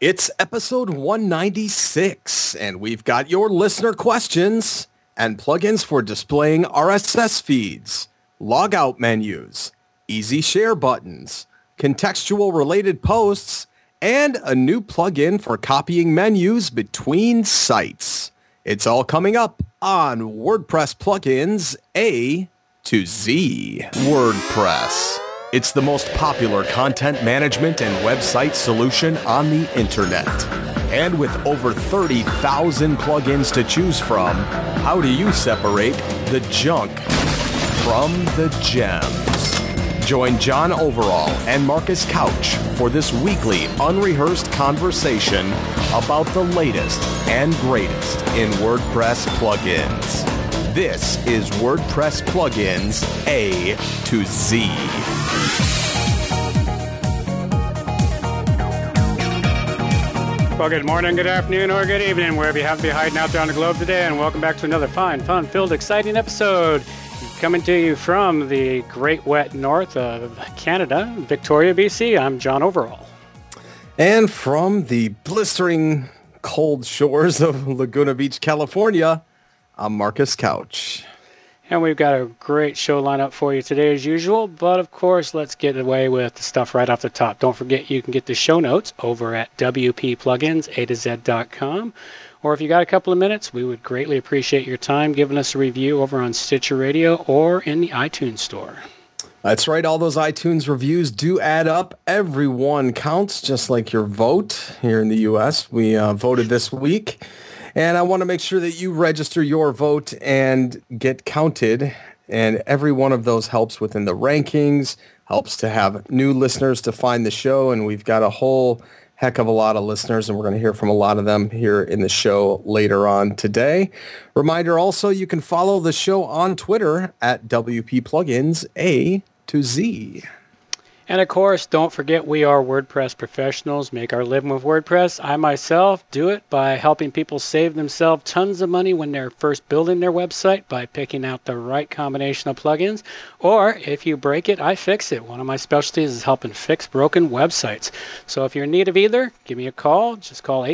It's episode 196, and we've got your listener questions and plugins for displaying RSS feeds, logout menus, easy share buttons, contextual related posts, and a new plugin for copying menus between sites. It's all coming up on WordPress Plugins A to Z. WordPress. It's the most popular content management and website solution on the internet. And with over 30,000 plugins to choose from, how do you separate the junk from the gems? Join John Overall and Marcus Couch for this weekly unrehearsed conversation about the latest and greatest in WordPress plugins. This is WordPress Plugins A to Z. Well, good morning, good afternoon, or good evening, wherever you happen to be hiding out there on the globe today, and welcome back to another fine, fun-filled, exciting episode coming to you from the great wet north of Canada, Victoria, BC. I'm John Overall. And from the blistering cold shores of Laguna Beach, California, I'm Marcus Couch. And we've got a great show lineup for you today as usual, but of course, let's get away with the stuff right off the top. Don't forget you can get the show notes over at wppluginsa2z.com. Or if you got a couple of minutes, we would greatly appreciate your time giving us a review over on Stitcher Radio or in the iTunes store. That's right. All those iTunes reviews do add up. Every one counts, just like your vote here in the U.S. We voted this week. And I want to make sure that you register your vote and get counted. And every one of those helps within the rankings, helps to have new listeners to find the show. And we've got a whole heck of a lot of listeners, and we're going to hear from a lot of them here in the show later on today. Reminder also, you can follow the show on Twitter at WP Plugins A to Z. And of course, don't forget we are WordPress professionals, make our living with WordPress. I myself do it by helping people save themselves tons of money when they're first building their website by picking out the right combination of plugins. Or if you break it, I fix it. One of my specialties is helping fix broken websites. So if you're in need of either, give me a call. Just call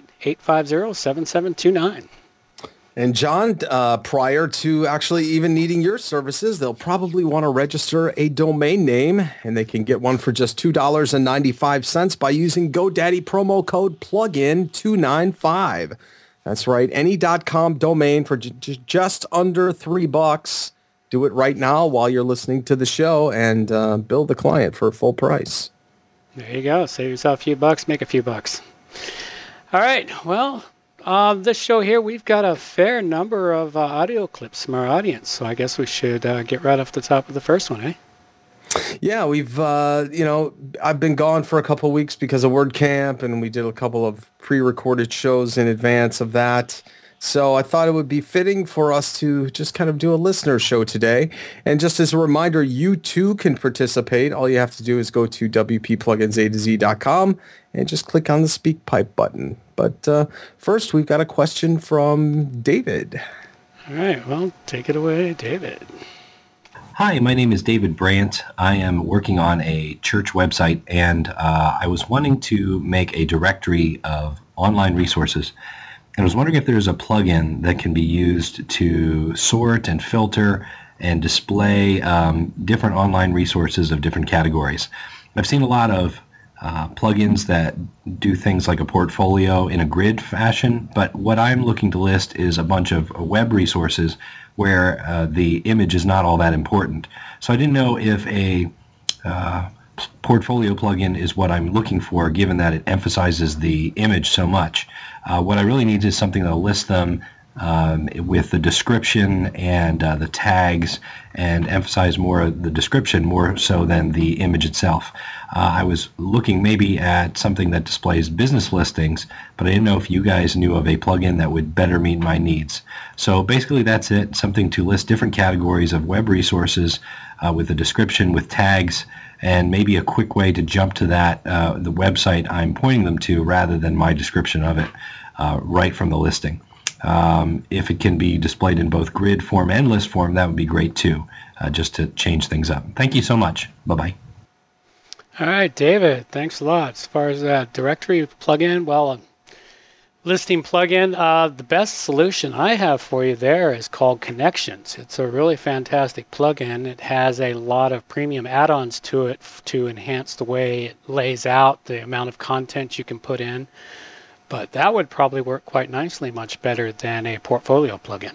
818-850-7729. And John, prior to actually even needing your services, they'll probably want to register a domain name, and they can get one for just $2.95 by using GoDaddy promo code PLUGIN295. That's right, any .com domain for just under $3. Do it right now while you're listening to the show and bill the client for full price. There you go. Save yourself a few bucks, make a few bucks. All right, well, this show here, we've got a fair number of audio clips from our audience, so I guess we should get right off the top of the first one, eh? Yeah, we've, I've been gone for a couple of weeks because of WordCamp, and we did a couple of pre-recorded shows in advance of that. So I thought it would be fitting for us to just kind of do a listener show today. And just as a reminder, you too can participate. All you have to do is go to wppluginsa2z.com and just click on the Speak Pipe button. But first, we've got a question from David. All right, well, take it away, David. Hi, my name is David Brandt. I am working on a church website, and I was wanting to make a directory of online resources. And I was wondering if there's a plugin that can be used to sort and filter and display different online resources of different categories. I've seen a lot of plugins that do things like a portfolio in a grid fashion, but what I'm looking to list is a bunch of web resources where the image is not all that important. So I didn't know if a portfolio plugin is what I'm looking for, given that it emphasizes the image so much. What I really need is something that'll list them with the description and the tags, and emphasize more the description more so than the image itself. I was looking maybe at something that displays business listings, but I didn't know if you guys knew of a plugin that would better meet my needs. So basically that's it, something to list different categories of web resources with a description, with tags, and maybe a quick way to jump to that, the website I'm pointing them to, rather than my description of it right from the listing. If it can be displayed in both grid form and list form, that would be great too, just to change things up. Thank you so much. Bye-bye. All right, David, thanks a lot. As far as that directory plugin, listing plugin, the best solution I have for you there is called Connections. It's a really fantastic plugin. It has a lot of premium add-ons to it to enhance the way it lays out, the amount of content you can put in. But that would probably work quite nicely, much better than a portfolio plugin.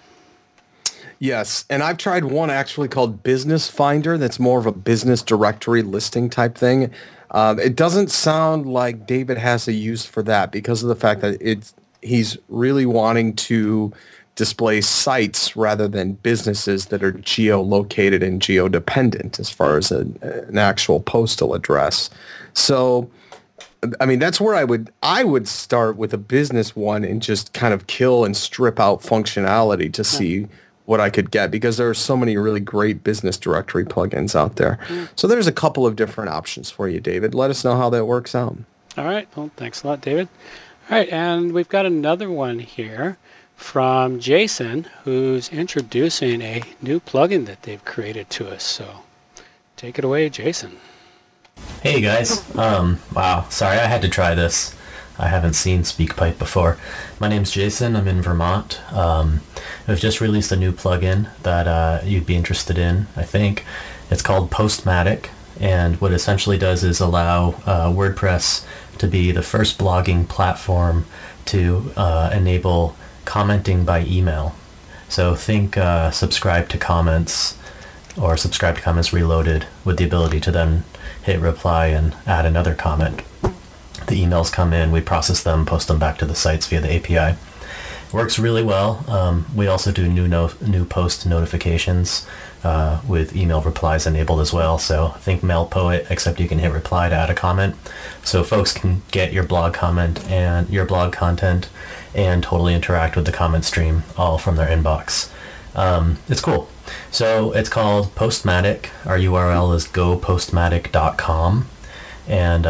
Yes, and I've tried one actually called Business Finder that's more of a business directory listing type thing. It doesn't sound like David has a use for that because of the fact that he's really wanting to display sites rather than businesses that are geolocated and geodependent as far as an actual postal address. So, I mean, that's where I would start with a business one and just kind of kill and strip out functionality to see what I could get, because there are so many really great business directory plugins out there. So there's a couple of different options for you, David. Let us know how that works out. All right. Well, thanks a lot, David. All right. And we've got another one here from Jason, who's introducing a new plugin that they've created to us. So take it away, Jason. Hey, guys. Wow. Sorry, I had to try this. I haven't seen SpeakPipe before. My name's Jason. I'm in Vermont. We've just released a new plugin that you'd be interested in, I think. It's called Postmatic, and what it essentially does is allow WordPress to be the first blogging platform to enable commenting by email. So think subscribe to comments or subscribe to comments reloaded with the ability to then hit reply and add another comment. The emails come in, we process them, post them back to the sites via the API. Works really well. We also do new post notifications with email replies enabled as well. So think MailPoet, except you can hit reply to add a comment. So folks can get your blog comment and your blog content and totally interact with the comment stream all from their inbox. It's cool. So it's called Postmatic. Our URL is gopostmatic.com. And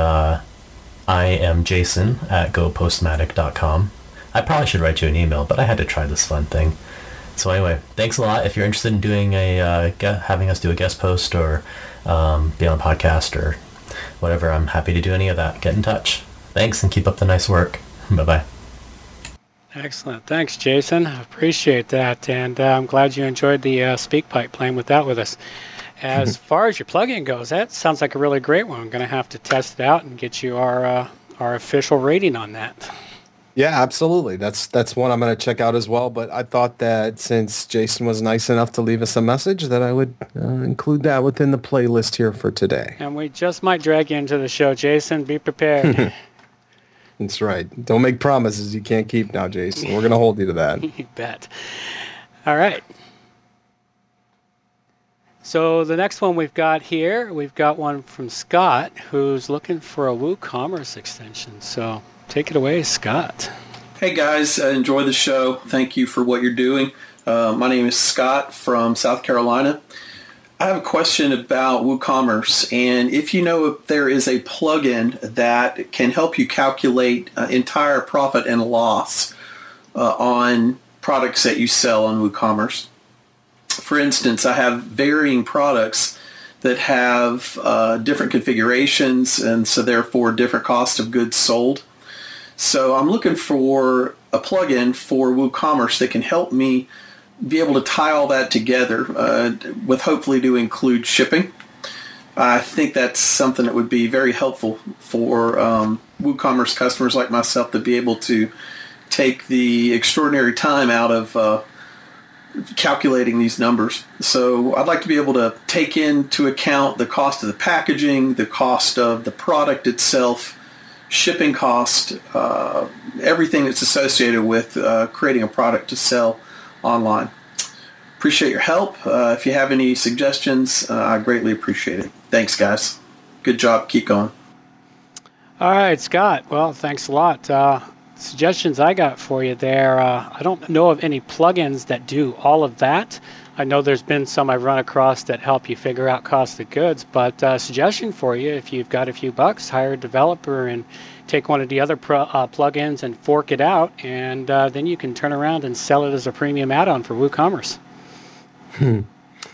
I am Jason at gopostmatic.com. I probably should write you an email, but I had to try this fun thing. So anyway, thanks a lot. If you're interested in doing having us do a guest post or be on a podcast or whatever, I'm happy to do any of that. Get in touch. Thanks, and keep up the nice work. Bye-bye. Excellent. Thanks, Jason. I appreciate that, and I'm glad you enjoyed the SpeakPipe playing with that with us. As far as your plugin goes, that sounds like a really great one. I'm going to have to test it out and get you our official rating on that. Yeah, absolutely. That's one I'm going to check out as well. But I thought that since Jason was nice enough to leave us a message, that I would include that within the playlist here for today. And we just might drag you into the show, Jason. Be prepared. That's right. Don't make promises you can't keep now, Jason. We're going to hold you to that. You bet. All right. So the next one we've got one from Scott, who's looking for a WooCommerce extension. So take it away, Scott. Hey guys, enjoy the show. Thank you for what you're doing. My name is Scott from South Carolina. I have a question about WooCommerce, and if you know if there is a plugin that can help you calculate entire profit and loss on products that you sell on WooCommerce. For instance, I have varying products that have different configurations and so therefore different cost of goods sold. So I'm looking for a plugin for WooCommerce that can help me be able to tie all that together with hopefully to include shipping. I think that's something that would be very helpful for WooCommerce customers like myself to be able to take the extraordinary time out of calculating these numbers. So I'd like to be able to take into account the cost of the packaging, the cost of the product itself, shipping cost, everything that's associated with creating a product to sell online. Appreciate your help. If you have any suggestions, I greatly appreciate it. Thanks, guys. Good job. Keep going. All right, Scott. Well, thanks a lot. Suggestions I got for you there. I don't know of any plugins that do all of that. I know there's been some I've run across that help you figure out cost of goods, but suggestion for you, if you've got a few bucks, hire a developer and take one of the other plugins and fork it out, and then you can turn around and sell it as a premium add-on for WooCommerce.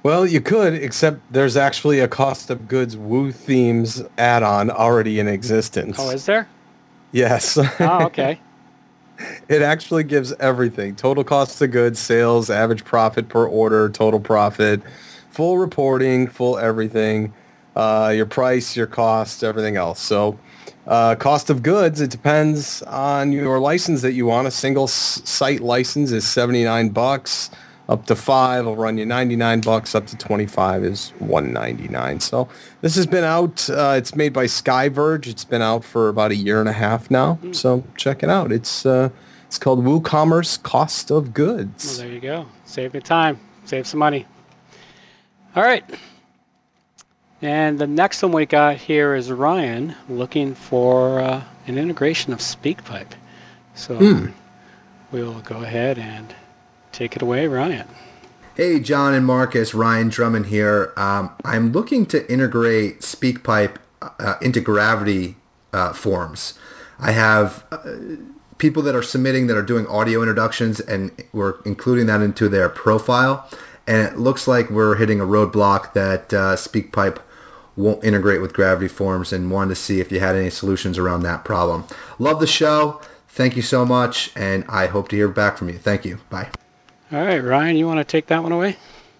Well, you could, except there's actually a cost of goods Woo Themes add-on already in existence. Oh, is there? Yes. Oh, okay. It actually gives everything. Total cost of goods, sales, average profit per order, total profit, full reporting, full everything, your price, your cost, everything else. So cost of goods, it depends on your license that you want. A single site license is $79. Up to 5 will run you $99. Up to 25 is $199. So this has been out. It's made by SkyVerge. It's been out for about a year and a half now. So check it out. It's called WooCommerce Cost of Goods. Well, there you go. Save me time. Save some money. All right. And the next one we got here is Ryan looking for an integration of SpeakPipe. So we'll go ahead and take it away, Ryan. Hey, John and Marcus, Ryan Drummond here. I'm looking to integrate SpeakPipe into Gravity forms. I have people that are submitting that are doing audio introductions, and we're including that into their profile. And it looks like we're hitting a roadblock that SpeakPipe won't integrate with Gravity forms, and wanted to see if you had any solutions around that problem. Love the show. Thank you so much, and I hope to hear back from you. Thank you. Bye. All right, Ryan, you want to take that one away?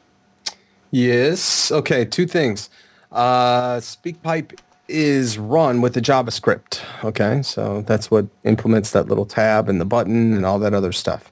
Yes. Okay, two things. SpeakPipe is run with the JavaScript. Okay, so that's what implements that little tab and the button and all that other stuff.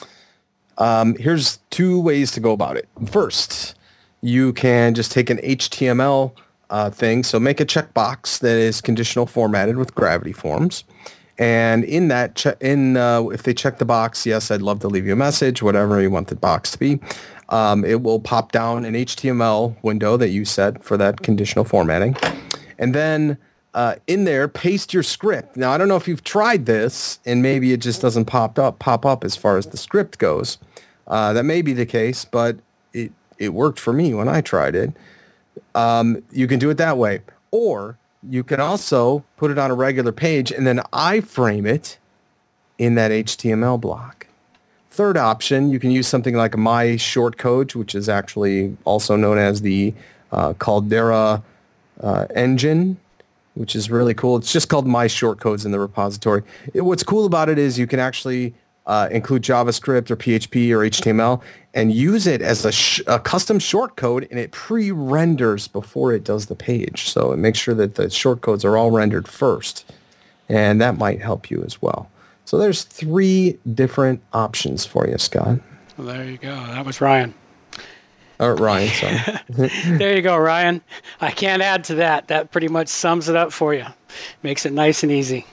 Here's two ways to go about it. First, you can just take an HTML thing. So make a checkbox that is conditional formatted with Gravity Forms. And in that, if they check the box, yes, I'd love to leave you a message, whatever you want the box to be, it will pop down an HTML window that you set for that conditional formatting. And then in there, paste your script. Now, I don't know if you've tried this, and maybe it just doesn't pop up as far as the script goes. That may be the case, but it worked for me when I tried it. You can do it that way. Or you can also put it on a regular page and then iframe it in that HTML block. Third option, you can use something like My Shortcode, which is actually also known as the Caldera engine, which is really cool. It's just called My Shortcodes in the repository. What's cool about it is you can actually include JavaScript or PHP or HTML and use it as a custom shortcode, and it pre-renders before it does the page. So it makes sure that the shortcodes are all rendered first, and that might help you as well. So there's 3 different options for you, Scott. Well, there you go. That was Ryan. Ryan, sorry. There you go, Ryan. I can't add to that. That pretty much sums it up for you. Makes it nice and easy.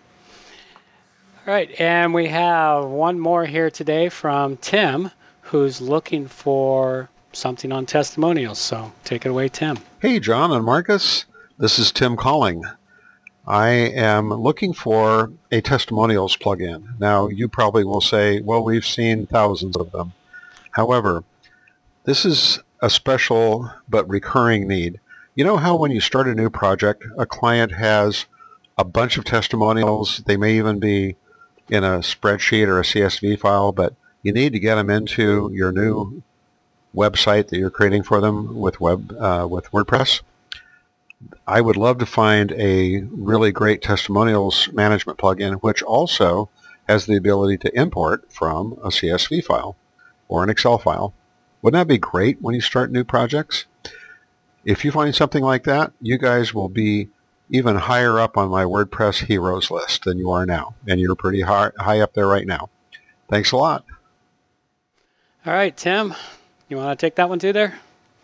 All right, and we have one more here today from Tim, who's looking for something on testimonials. So take it away, Tim. Hey, John and Marcus. This is Tim calling. I am looking for a testimonials plugin. Now, you probably will say, well, we've seen thousands of them. However, this is a special but recurring need. You know how when you start a new project, a client has a bunch of testimonials. They may even be in a spreadsheet or a CSV file, but you need to get them into your new website that you're creating for them with WordPress. I would love to find a really great testimonials management plugin which also has the ability to import from a CSV file or an Excel file. Wouldn't that be great when you start new projects? If you find something like that, you guys will be even higher up on my WordPress heroes list than you are now, and you're pretty high up there right now. Thanks a lot. All right, Tim, you want to take that one too there?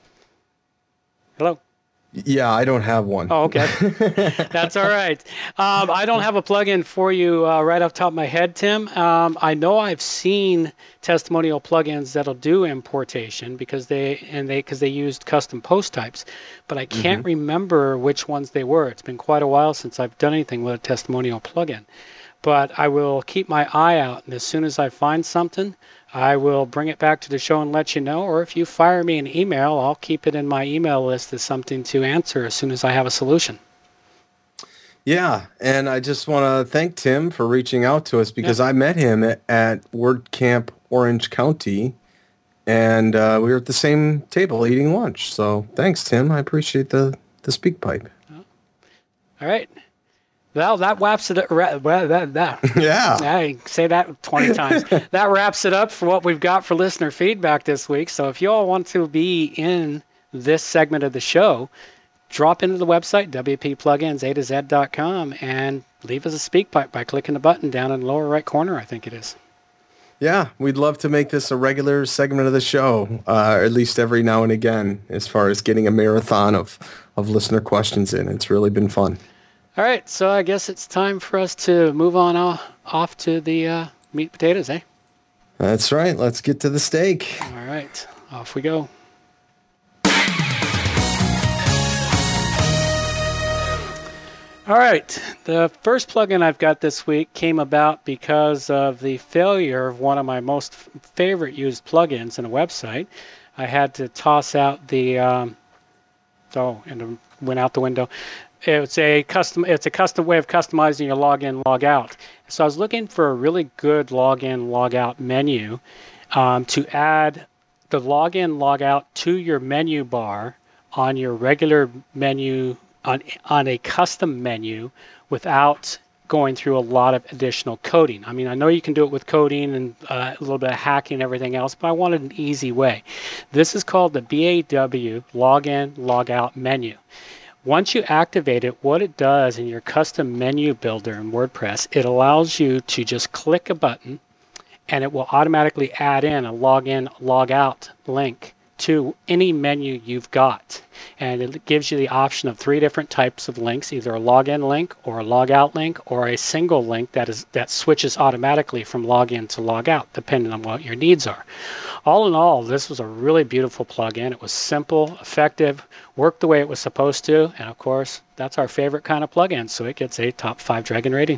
Hello? Yeah, I don't have one. Oh, okay. That's all right. I don't have a plugin for you right off the top of my head, Tim. I know I've seen testimonial plugins that'll do importation because they used custom post types, but I can't remember which ones they were. It's been quite a while since I've done anything with a testimonial plugin. But I will keep my eye out, and as soon as I find something, I will bring it back to the show and let you know. Or if you fire me an email, I'll keep it in my email list as something to answer as soon as I have a solution. Yeah, and I just want to thank Tim for reaching out to us because I met him at WordCamp Orange County And we were at the same table eating lunch. So thanks, Tim. I appreciate the SpeakPipe. All right. Well, that wraps it up. Yeah. I say that 20 times. That wraps it up for what we've got for listener feedback this week. So if you all want to be in this segment of the show, drop into the website, wpplugins.a-to-z.com, and leave us a SpeakPipe by clicking the button down in the lower right corner, I think it is. Yeah, we'd love to make this a regular segment of the show, at least every now and again, as far as getting a marathon of listener questions in. It's really been fun. All right, so I guess it's time for us to move on off to the meat and potatoes, eh? That's right. Let's get to the steak. All right, off we go. All right, the first plugin I've got this week came about because of the failure of one of my most favorite used plugins in a website. I had to toss out the, and it went out the window. It's a custom way of customizing your login, log out. So I was looking for a really good login, log out menu to add the login, log out to your menu bar on your regular menu, on a custom menu without going through a lot of additional coding. I mean, I know you can do it with coding and a little bit of hacking and everything else, but I wanted an easy way. This is called the BAW login, log out menu. Once you activate it, what it does in your custom menu builder in WordPress, it allows you to just click a button and it will automatically add in a login, log out link to any menu you've got. And it gives you the option of 3 different types of links, either a login link or a logout link or a single link that switches automatically from login to logout, depending on what your needs are. All in all, this was a really beautiful plugin. It was simple, effective, worked the way it was supposed to, and of course, that's our favorite kind of plugin, so it gets a top 5 Dragon rating.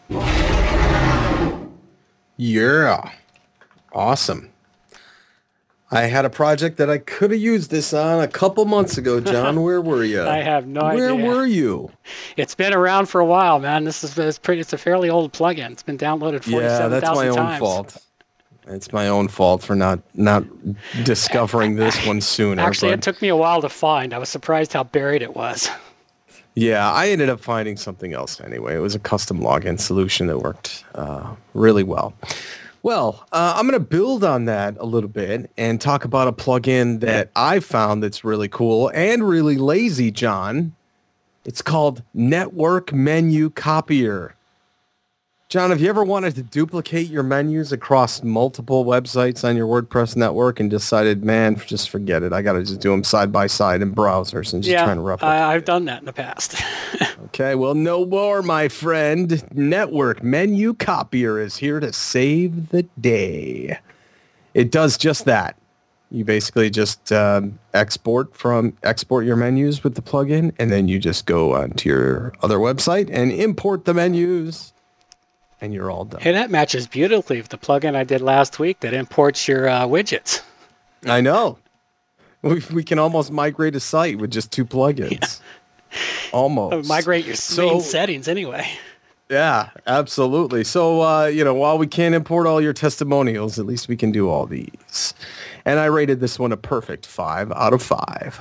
Yeah. Awesome. I had a project that I could have used this on a couple months ago, John. Where were you? I have no idea. Where were you? It's been around for a while, man. It's a fairly old plugin. It's been downloaded 47,000 times. Yeah, that's my own fault. It's my own fault for not discovering this one sooner. Actually, it took me a while to find. I was surprised how buried it was. Yeah, I ended up finding something else anyway. It was a custom login solution that worked really well. Well, I'm going to build on that a little bit and talk about a plugin that I found that's really cool and really lazy, John. It's called Network Menu Copier. John, have you ever wanted to duplicate your menus across multiple websites on your WordPress network and decided, man, just forget it. I got to just do them side by side in browsers and just try to replicate I've done that in the past. Okay, well, no more, my friend. Network Menu Copier is here to save the day. It does just that. You basically just export your menus with the plugin, and then you just go onto your other website and import the menus, and you're all done. Hey, that matches beautifully with the plugin I did last week that imports your widgets. I know. We can almost migrate a site with just 2 plugins. Yeah. Almost. Migrate your main settings anyway. Yeah, absolutely. So, while we can't import all your testimonials, at least we can do all these. And I rated this one a perfect 5 out of 5.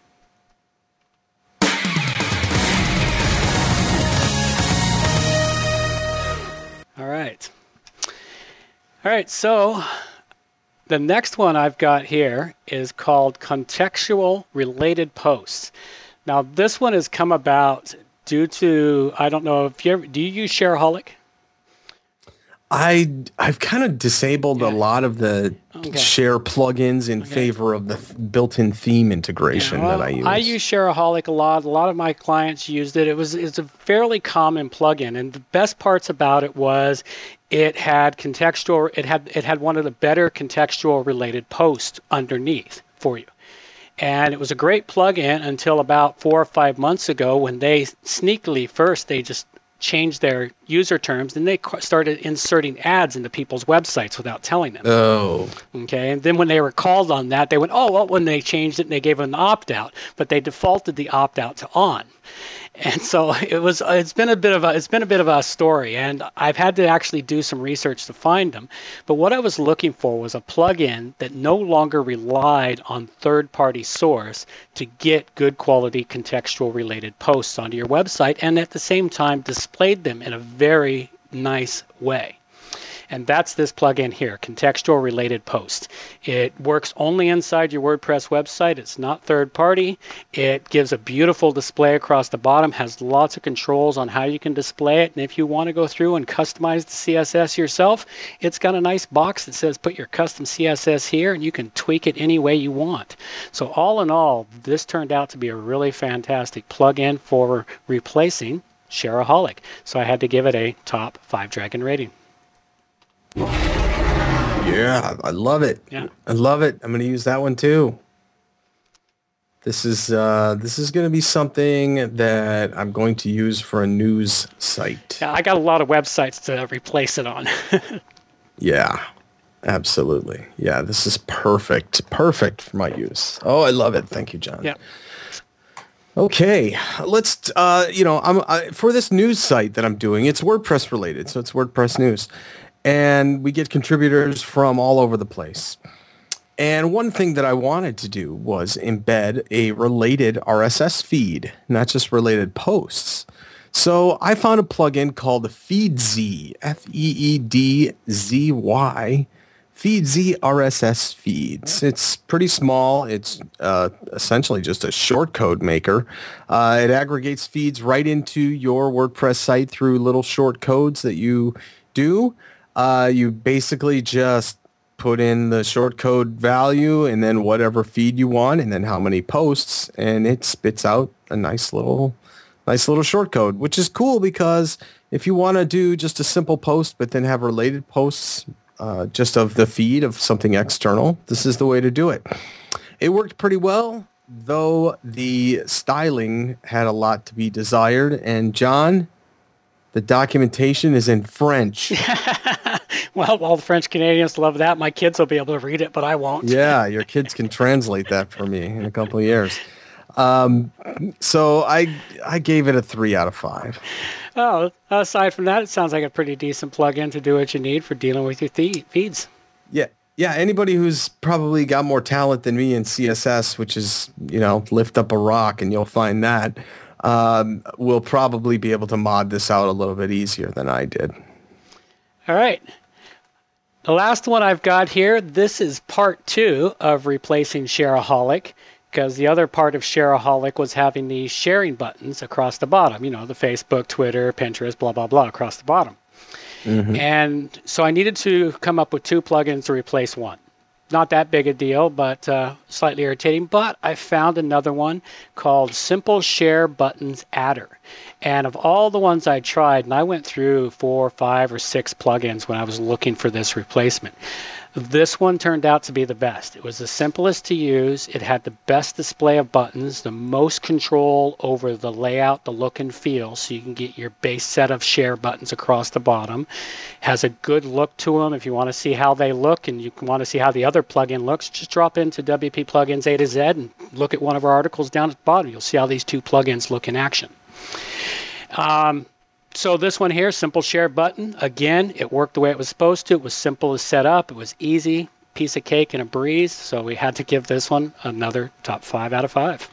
All right, so the next one I've got here is called Contextual Related Posts. Now, this one has come about due to, I don't know, do you use Shareaholic? I've kind of disabled a lot of the share plugins in favor of the built-in theme integration that I use. I use Shareaholic a lot. A lot of my clients used it. It's a fairly common plugin, and the best parts about it was it had contextual. It had one of the better contextual related posts underneath for you. And it was a great plugin until about 4 or 5 months ago when they sneakily they just changed their user terms, then they started inserting ads into people's websites without telling them. Oh. Okay, and then when they were called on that, they went, oh, well, when they changed it and they gave an opt-out, but they defaulted the opt-out to on. And so it's been a bit of a story, and I've had to actually do some research to find them. But what I was looking for was a plugin that no longer relied on third-party source to get good quality contextual related posts onto your website, and at the same time displayed them in a very nice way. And that's this plugin here, Contextual Related Post. It works only inside your WordPress website. It's not third party. It gives a beautiful display across the bottom, has lots of controls on how you can display it. And if you want to go through and customize the CSS yourself, it's got a nice box that says put your custom CSS here, and you can tweak it any way you want. So all in all, this turned out to be a really fantastic plugin for replacing Shareaholic. So I had to give it a top 5 dragon rating. Yeah, I love it. Yeah. I love it. I'm going to use that one too. This is going to be something that I'm going to use for a news site. Yeah, I got a lot of websites to replace it on. Yeah, absolutely. Yeah, this is perfect. Perfect for my use. Oh, I love it. Thank you, John. Yeah. Okay, let's, for this news site that I'm doing, it's WordPress related, so it's WordPress news. And we get contributors from all over the place. And one thing that I wanted to do was embed a related RSS feed, not just related posts. So I found a plugin called Feedzy, Feedzy, Feedzy RSS feeds. It's pretty small. It's essentially just a shortcode maker. It aggregates feeds right into your WordPress site through little shortcodes that you do. You basically just put in the shortcode value and then whatever feed you want and then how many posts, and it spits out a nice little shortcode, which is cool because if you want to do just a simple post but then have related posts just of the feed of something external, this is the way to do it. It worked pretty well, though the styling had a lot to be desired. And John, the documentation is in French. Well, all the French Canadians love that. My kids will be able to read it, but I won't. Yeah, your kids can translate that for me in a couple of years. So I gave it a 3 out of 5. Oh, aside from that, it sounds like a pretty decent plugin to do what you need for dealing with your feeds. Yeah. Yeah, anybody who's probably got more talent than me in CSS, which is, lift up a rock and you'll find that, will probably be able to mod this out a little bit easier than I did. All right. The last one I've got here, this is part 2 of replacing Shareaholic, because the other part of Shareaholic was having the sharing buttons across the bottom, the Facebook, Twitter, Pinterest, blah, blah, blah, across the bottom. Mm-hmm. And so I needed to come up with 2 plugins to replace one. Not that big a deal, but slightly irritating. But I found another one called Simple Share Buttons Adder. And of all the ones I tried, and I went through 4, 5, or 6 plugins when I was looking for this replacement, this one turned out to be the best. It was the simplest to use. It had the best display of buttons, the most control over the layout, the look and feel, so you can get your base set of share buttons across the bottom. Has a good look to them. If you want to see how they look and you want to see how the other plugin looks, just drop into WP Plugins A to Z and look at one of our articles down at the bottom. You'll see how these 2 plugins look in action. So this one here, Simple Share Button, again, it worked the way it was supposed to. It was simple to set up. It was easy, piece of cake and a breeze. So we had to give this one another top 5 out of 5.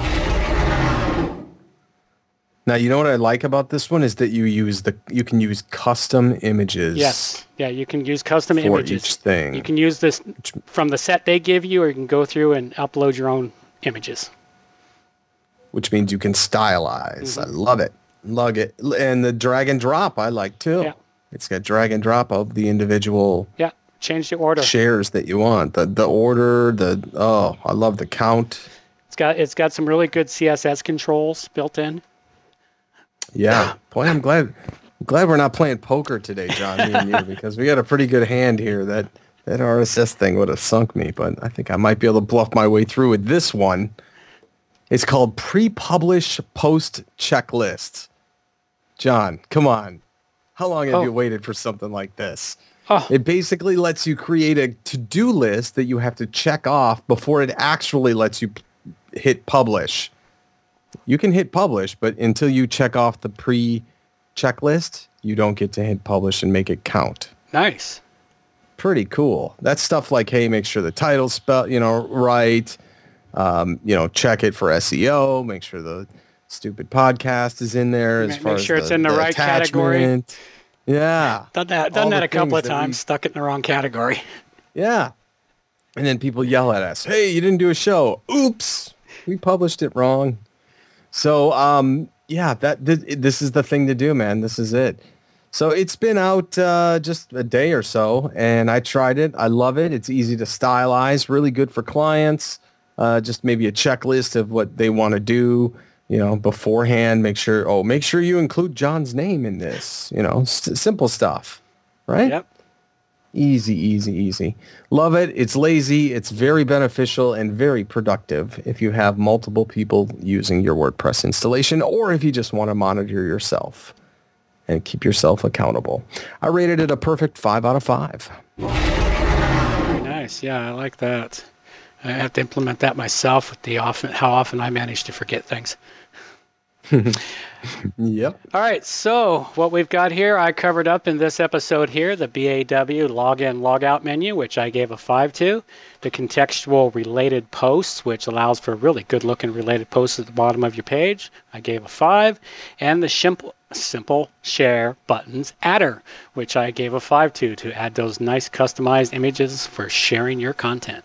Now, you know what I like about this one is that you can use custom images. Yes. Yeah, you can use custom images. For each thing. You can use this from the set they give you, or you can go through and upload your own images. Which means you can stylize. Mm-hmm. I love it. Love it. And the drag and drop I like too. Yeah. It's got drag and drop of the individual change the order shares that you want. The order, I love the count. It's got some really good CSS controls built in. Yeah. Boy, I'm glad we're not playing poker today, John, me and you, because we got a pretty good hand here. That RSS thing would have sunk me, but I think I might be able to bluff my way through with this one. It's called Pre-Publish Post Checklist. John, come on. How long have you waited for something like this? Oh. It basically lets you create a to-do list that you have to check off before it actually lets you hit publish. You can hit publish, but until you check off the pre-checklist, you don't get to hit publish and make it count. Nice. Pretty cool. That's stuff like, hey, make sure the title's spelled, right. Check it for SEO. Make sure the stupid podcast is in there. Make sure it's in the right category. Yeah. Done that a couple of times. Stuck it in the wrong category. Yeah. And then people yell at us, hey, you didn't do a show. Oops. We published it wrong. So, this is the thing to do, man. This is it. So it's been out just a day or so, and I tried it. I love it. It's easy to stylize, really good for clients. Just maybe a checklist of what they want to do, beforehand. Make sure you include John's name in this, simple stuff, right? Yep. Easy. Love it. It's lazy. It's very beneficial and very productive if you have multiple people using your WordPress installation or if you just want to monitor yourself and keep yourself accountable. I rated it a perfect 5 out of 5. Very nice. Yeah, I like that. I have to implement that myself with how often I manage to forget things. Yep. All right, so what we've got here, I covered up in this episode here, the BAW login, logout menu, which I gave a 5 to. The contextual related posts, which allows for really good-looking related posts at the bottom of your page, I gave a 5. And the simple share buttons adder, which I gave a 5 to add those nice customized images for sharing your content.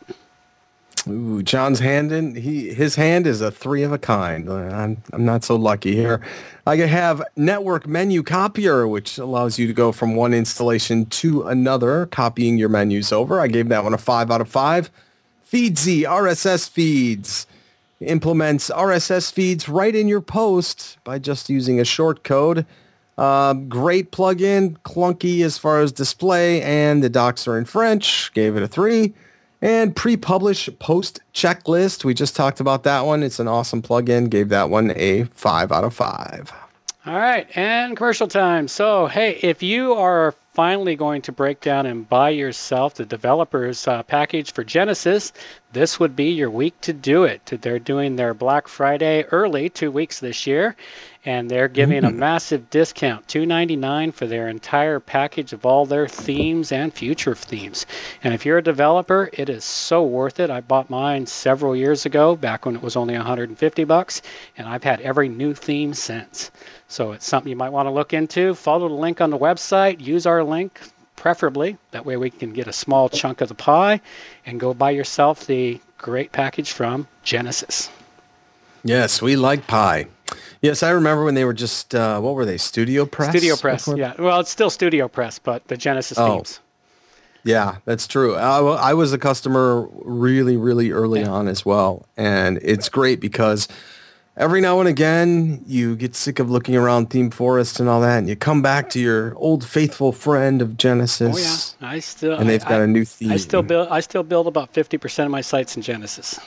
Ooh, John's his hand is a 3 of a kind. I'm not so lucky here. I have network menu copier, which allows you to go from one installation to another, copying your menus over. I gave that one a 5 out of 5. Feedsy RSS feeds implements RSS feeds right in your post by just using a short code. Great plugin, clunky as far as display, and the docs are in French. Gave it a 3. And pre-publish post checklist. We just talked about that one. It's an awesome plugin. Gave that one a 5 out of 5. All right, and commercial time. So, hey, if you are finally going to break down and buy yourself the developer's package for Genesis, this would be your week to do it. They're doing their Black Friday early, 2 weeks this year, and they're giving a massive discount, $2.99 for their entire package of all their themes and future themes. And if you're a developer, it is so worth it. I bought mine several years ago, back when it was only $150, and I've had every new theme since. So it's something you might want to look into. Follow the link on the website. Use our link, preferably. That way we can get a small chunk of the pie and go buy yourself the great package from Genesis. Yes, we like pie. Yes, I remember when they were just, what were they, Studio Press? Studio Press, yeah. Well, it's still Studio Press, but the Genesis themes. Yeah, that's true. I was a customer really, really early on as well. And it's great because every now and again, you get sick of looking around Theme Forest and all that, and you come back to your old faithful friend of Genesis. Oh, yeah. And they've got a new theme. I still build about 50% of my sites in Genesis.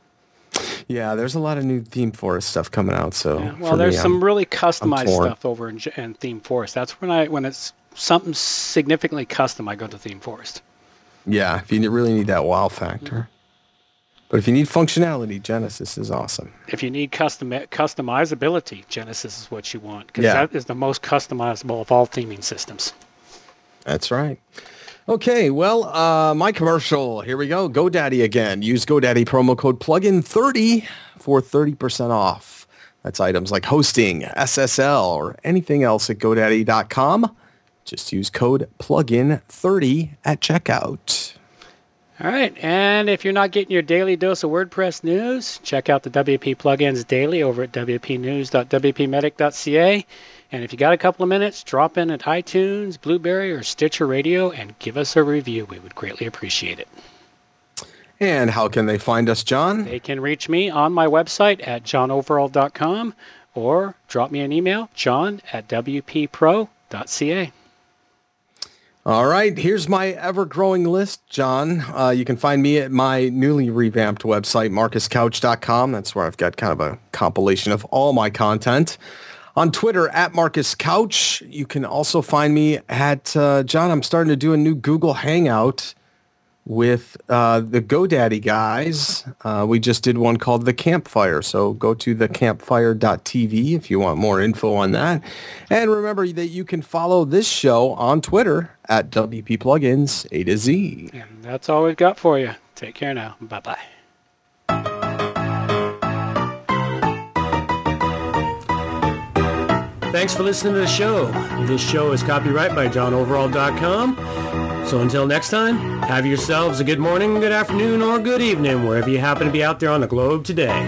Yeah, there's a lot of new Theme Forest stuff coming out. So, yeah. Well, there's some really customized stuff over in Theme Forest. That's when it's something significantly custom, I go to Theme Forest. Yeah, if you really need that wow factor. Mm-hmm. But if you need functionality, Genesis is awesome. If you need customizability, Genesis is what you want, because that is the most customizable of all theming systems. That's right. Okay, well, my commercial. Here we go. GoDaddy again. Use GoDaddy promo code plugin30 for 30% off. That's items like hosting, SSL, or anything else at GoDaddy.com. Just use code plugin30 at checkout. All right, and if you're not getting your daily dose of WordPress news, check out the WP Plugins Daily over at wpnews.wpmedic.ca. And if you got a couple of minutes, drop in at iTunes, Blueberry, or Stitcher Radio and give us a review. We would greatly appreciate it. And how can they find us, John? They can reach me on my website at johnoverall.com or drop me an email, john@wppro.ca. All right, here's my ever-growing list, John. You can find me at my newly revamped website, marcuscouch.com. That's where I've got kind of a compilation of all my content. on Twitter at Marcus Couch. You can also find me at, John, I'm starting to do a new Google Hangout with the GoDaddy guys. We just did one called The Campfire. So go to thecampfire.tv if you want more info on that. And remember that you can follow this show on Twitter at WP Plugins A to Z. And that's all we've got for you. Take care now. Bye-bye. Thanks for listening to the show. This show is copyright by JohnOverall.com. So until next time, have yourselves a good morning, good afternoon, or good evening, wherever you happen to be out there on the globe today.